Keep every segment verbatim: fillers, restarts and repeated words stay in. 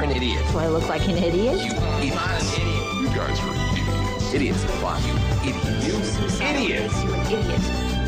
an idiot. Do I look like an idiot? You idiot. You guys are idiots. Idiots are fun. You idiot. You idiot. You're an idiot.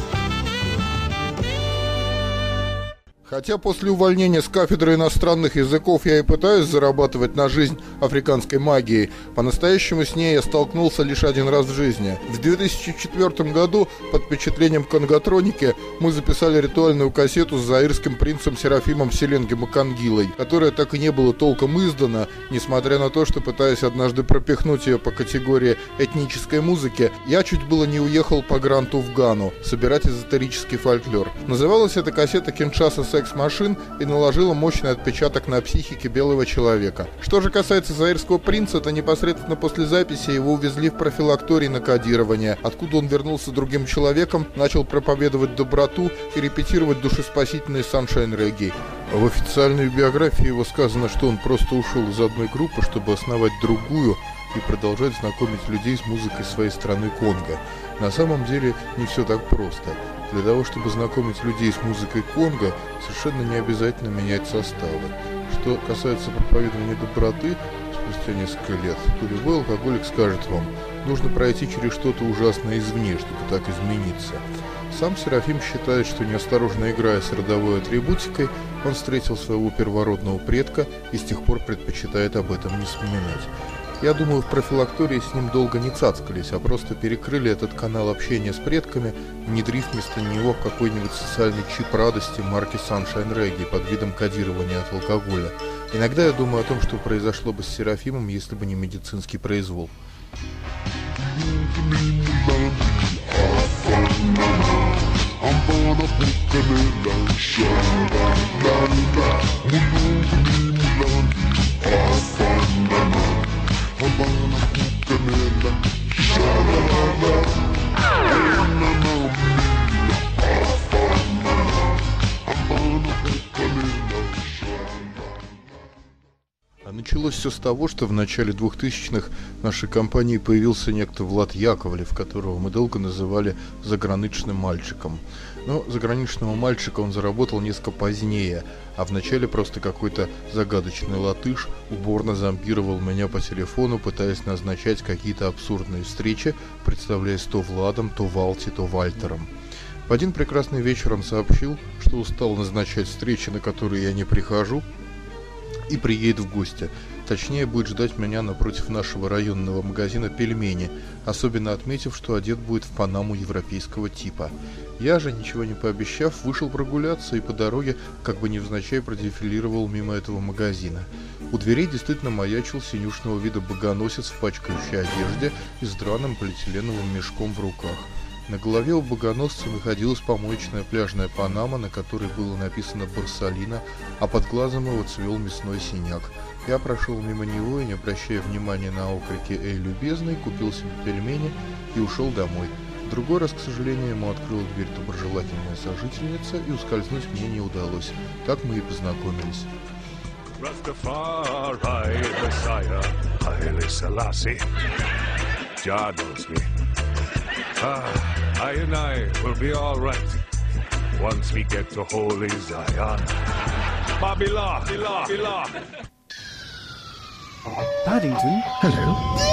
Хотя после увольнения с кафедры иностранных языков я и пытаюсь зарабатывать на жизнь африканской магией, по-настоящему с ней я столкнулся лишь один раз в жизни. В две тысячи четвёртом году под впечатлением конготроники мы записали ритуальную кассету с заирским принцем Серафимом Селенги Макангилой, которая так и не была толком издана, несмотря на то, что, пытаясь однажды пропихнуть ее по категории этнической музыки, я чуть было не уехал по гранту в Гану собирать эзотерический фольклор. Называлась эта кассета «Киншаса секс-машин» и наложила мощный отпечаток на психике белого человека. Что же касается заирского принца, то непосредственно после записи его увезли в профилакторий на кодирование, откуда он вернулся другим человеком, начал проповедовать доброту и репетировать душеспасительный саншайн-регги. В официальной биографии его сказано, что он просто ушел из одной группы, чтобы основать другую и продолжать знакомить людей с музыкой своей страны Конго. На самом деле не все так просто. Для того, чтобы знакомить людей с музыкой Конго, совершенно не обязательно менять составы. Что касается проповедования доброты, спустя несколько лет, то любой алкоголик скажет вам, нужно пройти через что-то ужасное извне, чтобы так измениться. Сам Серафим считает, что неосторожно играя с родовой атрибутикой, он встретил своего первородного предка и с тех пор предпочитает об этом не вспоминать. Я думаю, в профилактории с ним долго не цацкались, а просто перекрыли этот канал общения с предками, внедрив вместо него какой-нибудь социальный чип радости марки Sunshine Reggae под видом кодирования от алкоголя. Иногда я думаю о том, что произошло бы с Серафимом, если бы не медицинский произвол. А началось все с того, что в начале двухтысячных в нашей компании появился некто Влад Яковлев, которого мы долго называли заграничным мальчиком. Но заграничного мальчика он заработал несколько позднее, а вначале просто какой-то загадочный латыш уборно зомбировал меня по телефону, пытаясь назначать какие-то абсурдные встречи, представляясь то Владом, то Валти, то Вальтером. В один прекрасный вечер он сообщил, что устал назначать встречи, на которые я не прихожу, и приедет в гости. Точнее, будет ждать меня напротив нашего районного магазина «Пельмени», особенно отметив, что одет будет в панаму европейского типа. Я же, ничего не пообещав, вышел прогуляться и по дороге, как бы невзначай, продефилировал мимо этого магазина. У дверей действительно маячил синюшного вида богоносец в пачкающей одежде и с драным полиэтиленовым мешком в руках. На голове у богоносца находилась помоечная пляжная панама, на которой было написано «Барсалина», а под глазом его цвел мясной синяк. Я прошел мимо него и, не обращая внимания на окрики «Эй, любезный!», купил себе пельмени и ушел домой. В другой раз, к сожалению, ему открыла дверь доброжелательная сожительница, и ускользнуть мне не удалось. Так мы и познакомились. Rastafari, Messiah, Haile Selassie, Jah knows me. Ah, I and I will be all right once we get to Holy Zion. Babylon, Babylon, Babylon. Paddington, hello.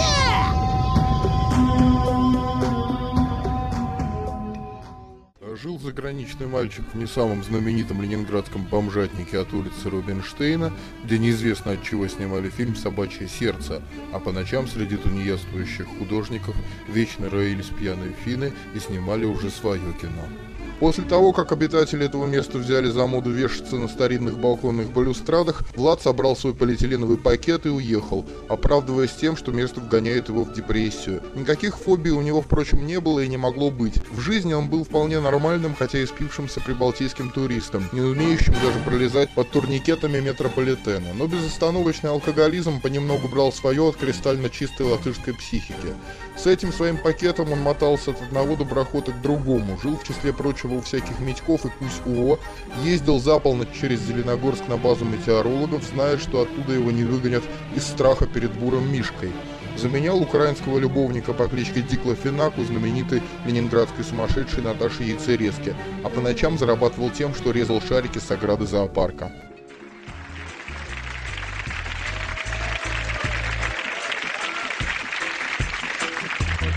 Жил заграничный мальчик в не самом знаменитом ленинградском бомжатнике от улицы Рубинштейна, где неизвестно от чего снимали фильм «Собачье сердце», а по ночам среди тунеядствующих художников вечно роились пьяные финны и снимали уже свое кино. После того, как обитатели этого места взяли за моду вешаться на старинных балконных балюстрадах, Влад собрал свой полиэтиленовый пакет и уехал, оправдываясь тем, что место вгоняет его в депрессию. Никаких фобий у него, впрочем, не было и не могло быть. В жизни он был вполне нормальным, хотя и спившимся прибалтийским туристом, не умеющим даже пролезать под турникетами метрополитена. Но безостановочный алкоголизм понемногу брал свое от кристально чистой латышской психики. С этим своим пакетом он мотался от одного доброхода к другому, жил в числе прочего у всяких Митьков и Кусь-УО, ездил за полночь через Зеленогорск на базу метеорологов, зная, что оттуда его не выгонят из страха перед бурым Мишкой. Заменял украинского любовника по кличке Диклофенак у знаменитой ленинградской сумасшедшей Наташи Яйцерезки, а по ночам зарабатывал тем, что резал шарики с ограды зоопарка.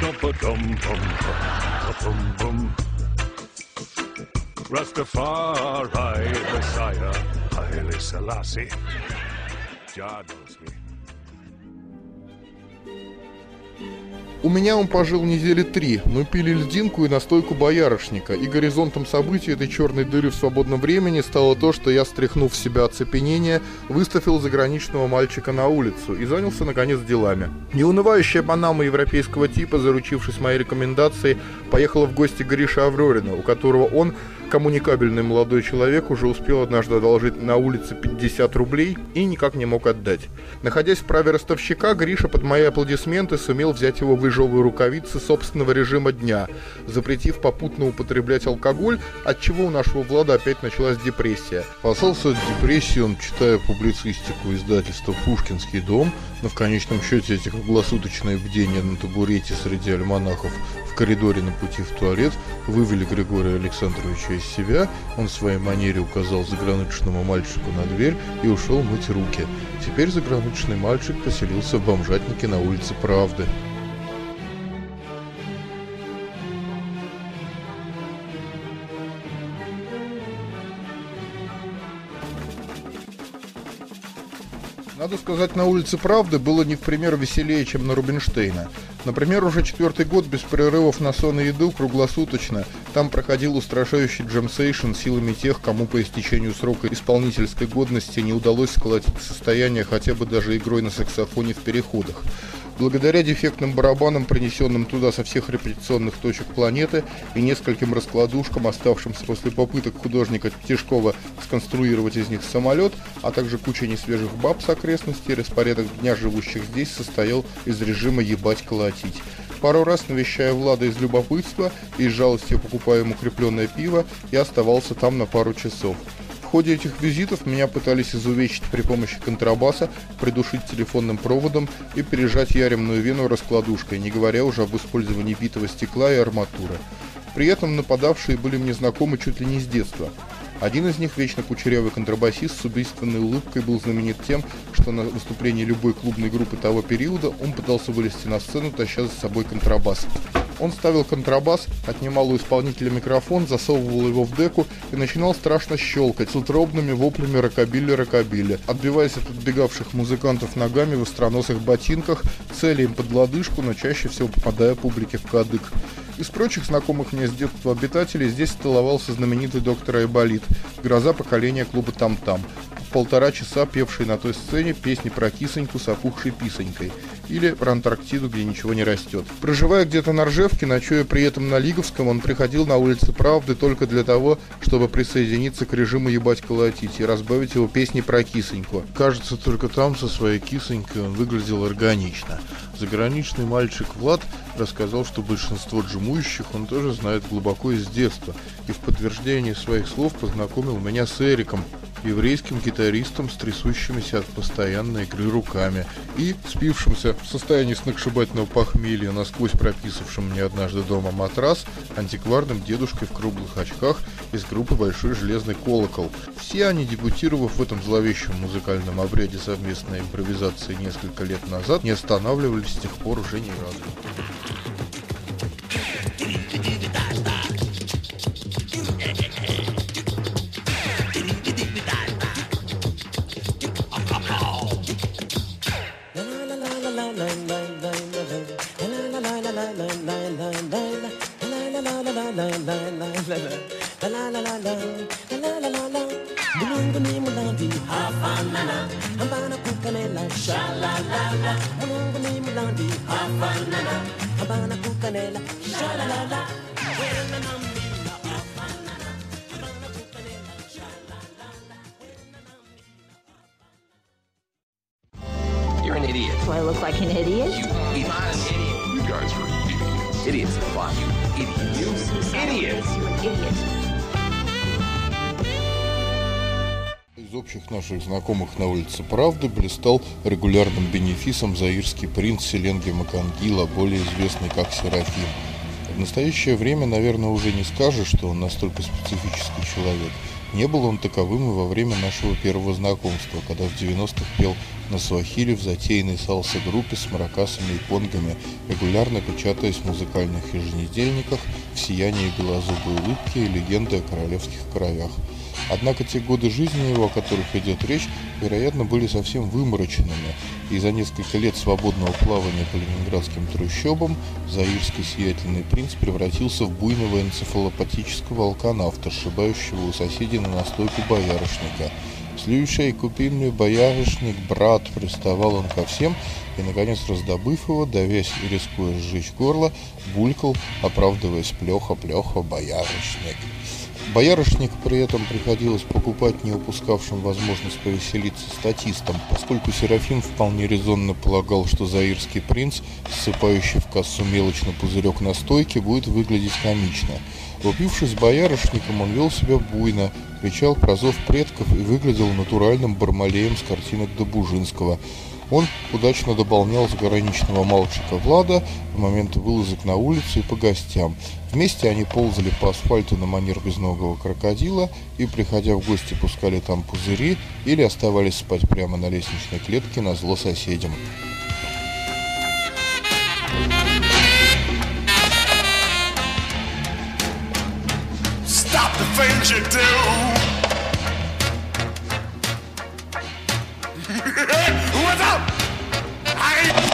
Rastafari, Messiah, Haile Selassie, Jah knows me. У меня он пожил недели три. Мы пили льдинку и настойку боярышника, и горизонтом событий этой черной дыры в свободном времени стало то, что я, стряхнув с себя оцепенение, выставил заграничного мальчика на улицу и занялся, наконец, делами. Неунывающая панама европейского типа, заручившись моей рекомендацией, поехала в гости к Грише Аврорина, у которого он, коммуникабельный молодой человек, уже успел однажды одолжить на улице пятьдесят рублей и никак не мог отдать. Находясь в праве ростовщика, Гриша под мои аплодисменты сумел взять его в ежовые рукавицы собственного режима дня, запретив попутно употреблять алкоголь, отчего у нашего Влада опять началась депрессия. Спасался от депрессии он, читая публицистику издательства «Пушкинский дом», но в конечном счете эти круглосуточные бдения на табурете среди альманахов в коридоре на пути в туалет вывели Григория Александровича из себя. Он в своей манере указал заграничному мальчику на дверь и ушел мыть руки. Теперь заграничный мальчик поселился в бомжатнике на улице Правды. Надо сказать, на улице Правды было не в пример веселее, чем на Рубинштейна. Например, уже четвертый год без перерывов на сон и еду круглосуточно там проходил устрашающий джемсейшн силами тех, кому по истечению срока исполнительской годности не удалось сколотить состояние хотя бы даже игрой на саксофоне в переходах. Благодаря дефектным барабанам, принесенным туда со всех репетиционных точек планеты, и нескольким раскладушкам, оставшимся после попыток художника Тишкова сконструировать из них самолет, а также куча несвежих баб с окрестностей, распорядок дня живущих здесь состоял из режима «ебать-колотить». Пару раз, навещая Влада из любопытства и из жалости покупая ему крепленное пиво, я оставался там на пару часов. В ходе этих визитов меня пытались изувечить при помощи контрабаса, придушить телефонным проводом и пережать яремную вену раскладушкой, не говоря уже об использовании битого стекла и арматуры. При этом нападавшие были мне знакомы чуть ли не с детства. Один из них, вечно кучерявый контрабасист с убийственной улыбкой, был знаменит тем, что на выступлении любой клубной группы того периода он пытался вылезти на сцену, таща за собой контрабас. Он ставил контрабас, отнимал у исполнителя микрофон, засовывал его в деку и начинал страшно щелкать с утробными воплями рокобилли-рокобилли, отбиваясь от отбегавших музыкантов ногами в остроносых ботинках, целя им под лодыжку, но чаще всего попадая публике в кадык. Из прочих знакомых мне с детства обитателей здесь столовался знаменитый доктор Айболит, гроза поколения клуба «Там-Там», полтора часа певший на той сцене песни про кисоньку с опухшей писонькой, или про Антарктиду, где ничего не растет. Проживая где-то на Ржевке, ночуя при этом на Лиговском, он приходил на улице Правды только для того, чтобы присоединиться к режиму «ебать-колотить» и разбавить его песни про кисоньку. Кажется, только там со своей кисонькой он выглядел органично. Заграничный мальчик Влад рассказал, что большинство джимующих он тоже знает глубоко из детства, и в подтверждение своих слов познакомил меня с Эриком, еврейским гитаристом с трясущимися от постоянной игры руками и спившимся в состоянии сногсшибательного похмелья, насквозь прописавшим мне однажды дома матрас, антикварным дедушкой в круглых очках из группы «Большой железный колокол». Все они, дебютировав в этом зловещем музыкальном обряде совместной импровизации несколько лет назад, не останавливались с тех пор уже ни разу. You're an idiot. Do I look like an idiot? You idiot. You guys are idiots. Idiots. Why? You idiot. You idiot. Idiot. Из общих наших знакомых на улице Правды блистал регулярным бенефисом заирский принц Селенги Макангила, более известный как Серафим. В настоящее время, наверное, уже не скажешь, что он настолько специфический человек. Не был он таковым и во время нашего первого знакомства, когда в девяностых пел на суахили в затеянной салса-группе с маракасами и конгами, регулярно печатаясь в музыкальных еженедельниках в сиянии белозубой улыбки и легенды о королевских кровях. Однако те годы жизни его, о которых идет речь, вероятно, были совсем вымороченными, и за несколько лет свободного плавания по ленинградским трущобам заирский сиятельный принц превратился в буйного энцефалопатического алканавта, сшибающего у соседей на настойку боярышника. «Слушай, купи мне боярышник, брат!» — приставал он ко всем, и, наконец, раздобыв его, давясь и рискуя сжечь горло, булькал, оправдываясь: «Плёха-плёха, боярышник!» Боярышник при этом приходилось покупать не упускавшим возможность повеселиться статистам, поскольку Серафим вполне резонно полагал, что заирский принц, ссыпающий в кассу мелочь на пузырек настойки, будет выглядеть комично. Упившись боярышником, он вел себя буйно, кричал про зов предков и выглядел натуральным Бармалеем с картинок Добужинского. Он удачно дополнял заграничного мальчика Влада в моменты вылазок на улицу и по гостям. Вместе они ползали по асфальту на манер безногого крокодила и, приходя в гости, пускали там пузыри или оставались спать прямо на лестничной клетке назло соседям. Stop the things you do. Without I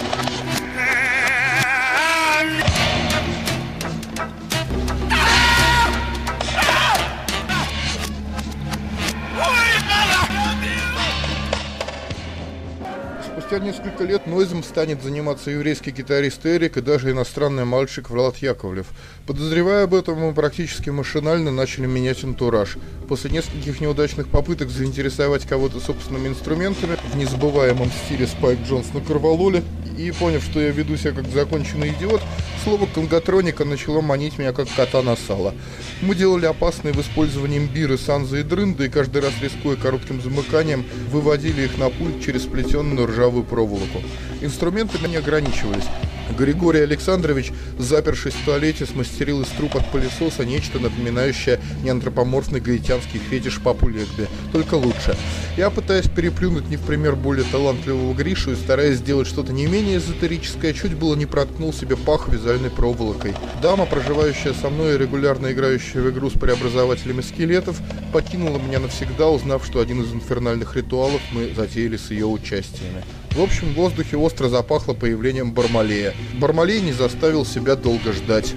Спустя несколько лет Нойзом станет заниматься еврейский гитарист Эрик и даже иностранный мальчик Влад Яковлев. Подозревая об этом, мы практически машинально начали менять антураж. После нескольких неудачных попыток заинтересовать кого-то собственными инструментами в незабываемом стиле Спайк Джонс на Корвалоле и поняв, что я веду себя как законченный идиот, слово «конготроника» начало манить меня как кота на сало. Мы делали опасные в использовании имбиры, санзы и дрынды, и каждый раз, рискуя коротким замыканием, выводили их на пульт через сплетенную ржавую проволоку. Инструменты не ограничивались. Григорий Александрович, запершись в туалете, смастерил из труб от пылесоса нечто напоминающее неантропоморфный гаитянский фетиш Папу Легби, только лучше. Я, пытаясь переплюнуть не в пример более талантливого Гришу и стараясь сделать что-то не менее эзотерическое, чуть было не проткнул себе пах вязальной проволокой. Дама, проживающая со мной и регулярно играющая в игру с преобразователями скелетов, покинула меня навсегда, узнав, что один из инфернальных ритуалов мы затеяли с ее участиями. В общем, в воздухе остро запахло появлением Бармалея. Бармалей не заставил себя долго ждать.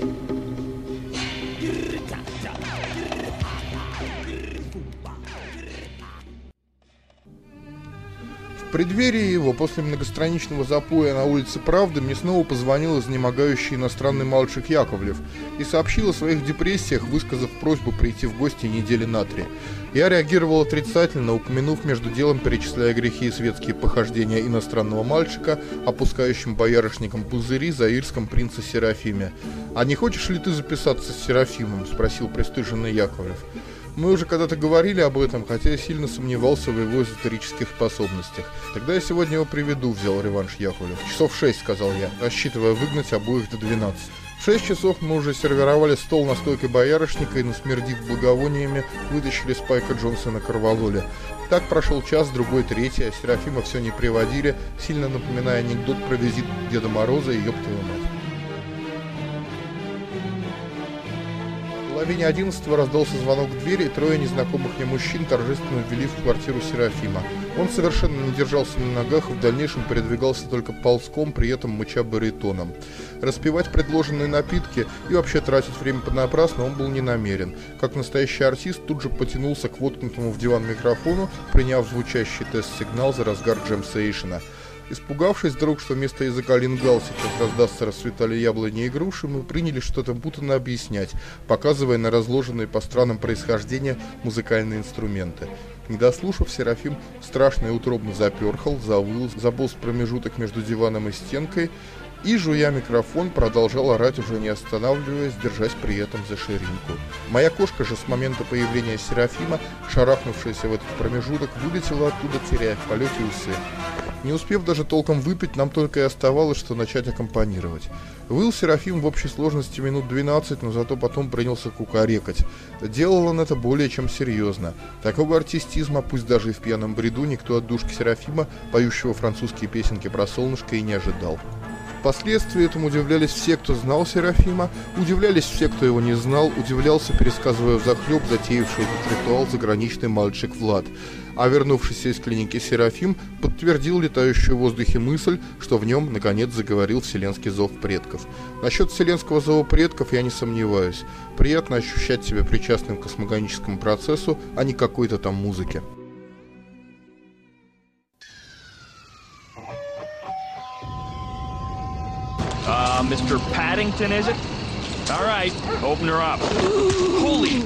В преддверии его, после многостраничного запоя на улице Правды, мне снова позвонил изнемогающий иностранный мальчик Яковлев и сообщил о своих депрессиях, высказав просьбу прийти в гости недели на три. Я реагировал отрицательно, упомянув между делом, перечисляя грехи и светские похождения иностранного мальчика, опускающим боярышником пузыри заирском принце Серафиме. «А не хочешь ли ты записаться с Серафимом?» — спросил пристыженный Яковлев. Мы уже когда-то говорили об этом, хотя я сильно сомневался в его эзотерических способностях. «Тогда я сегодня его приведу», — взял реванш Яковлев. «Часов шесть», — сказал я, рассчитывая выгнать обоих до двенадцати. В шесть часов мы уже сервировали стол на стойке боярышника и, насмердив благовониями, вытащили Спайка Джонса на Корвалоле. Так прошел час, другой, третий, а Серафима все не приводили, сильно напоминая анекдот про визит Деда Мороза и ёб твою мать. В половине одиннадцатого раздался звонок в двери, и трое незнакомых мне мужчин торжественно ввели в квартиру Серафима. Он совершенно не держался на ногах и в дальнейшем передвигался только ползком, при этом мыча баритоном. Распивать предложенные напитки и вообще тратить время понапрасну он был не намерен. Как настоящий артист, тут же потянулся к воткнутому в диван микрофону, приняв звучащий тест-сигнал за разгар джемсейшена. Испугавшись вдруг, что вместо языка лингал сейчас раздастся расцветали яблони и груши, мы приняли что-то путанно объяснять, показывая на разложенные по странам происхождения музыкальные инструменты. Не дослушав, Серафим страшно и утробно заперхал, завыл, заполз промежуток между диваном и стенкой и, жуя микрофон, продолжал орать, уже не останавливаясь, держась при этом за ширинку. Моя кошка же с момента появления Серафима, шарахнувшаяся в этот промежуток, вылетела оттуда, теряя в полете усы. Не успев даже толком выпить, нам только и оставалось, что начать аккомпанировать. Выл Серафим в общей сложности минут двенадцать, но зато потом принялся кукарекать. Делал он это более чем серьезно. Такого артистизма, пусть даже и в пьяном бреду, никто от душки Серафима, поющего французские песенки про солнышко, и не ожидал. Впоследствии этому удивлялись все, кто знал Серафима, удивлялись все, кто его не знал, удивлялся, пересказывая взахлеб затеявший этот ритуал заграничный мальчик Влад. А вернувшийся из клиники Серафим подтвердил летающую в воздухе мысль, что в нем, наконец, заговорил вселенский зов предков. Насчет вселенского зова предков я не сомневаюсь. Приятно ощущать себя причастным к космогоническому процессу, а не какой-то там музыке. Uh, Mister Paddington, is it? All right, open her up. Holy...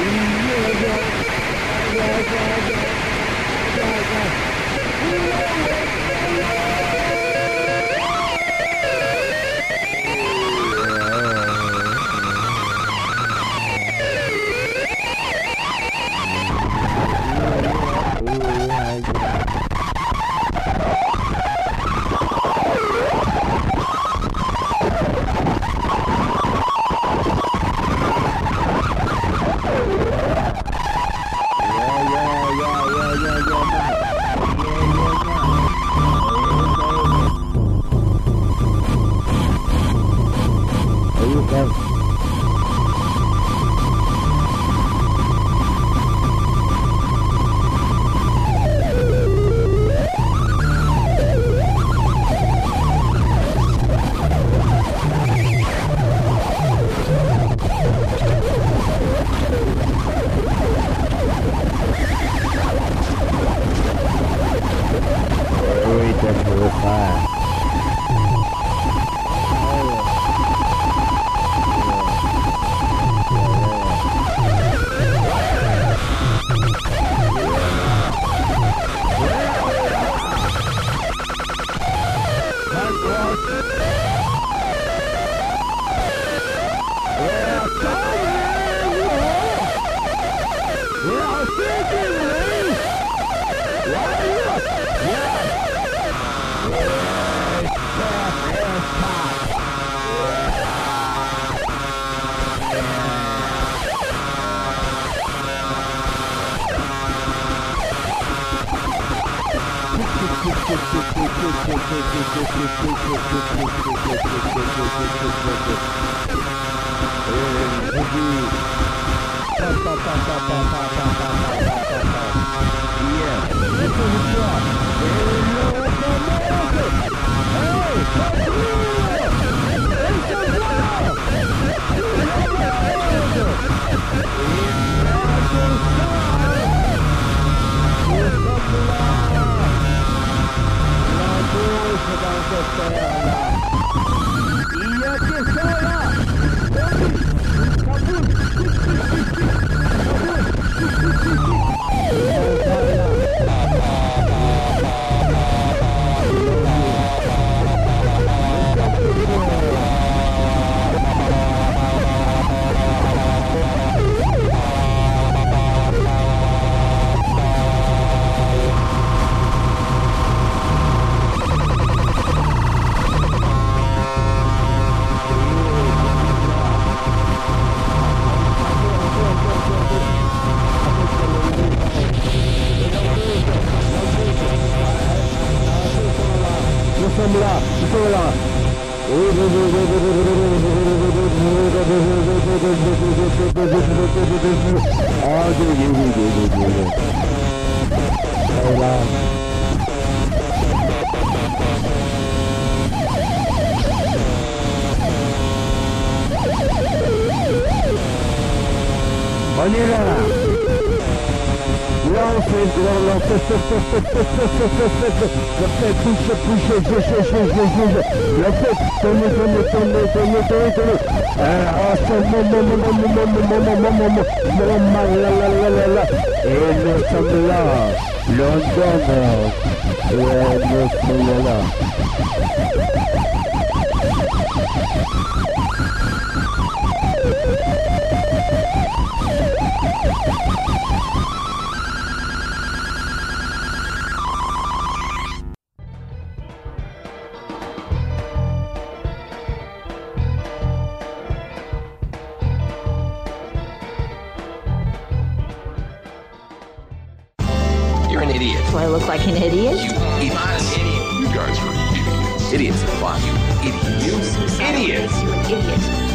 You're an idiot. Do I look like an idiot? You idiot. You guys are idiots. Idiots are fun. You idiot. You idiots. You're an idiot.